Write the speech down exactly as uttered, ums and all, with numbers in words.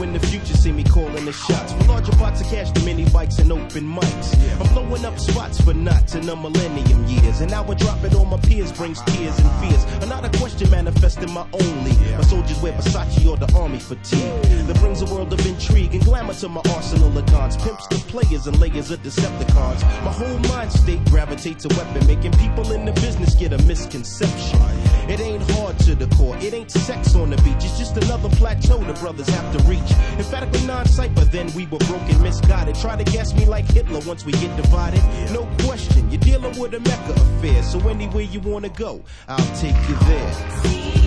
in the future see me calling the shots. For larger pots of cash, the mini bikes and open mics. I'm blowing up spots for knots in the millennium years. And now I drop it on my peers brings tears and fears. Another question manifesting my only. My soldiers wear Versace or the army fatigue. That brings a world of intrigue and glamour to my arsenal of guns. Pimps the players and layers of Decepticons. My whole mind state gravitates a weapon, making people in the business get a misconception. It ain't hard to the core, it ain't sex on the beach. It's just another plateau the brothers have to reach. Emphatically non-cypher, then we were broken, misguided. Try to gas me like Hitler once we get divided. No question, you're dealing with a Mecca affair. So anywhere you wanna go, I'll take you there.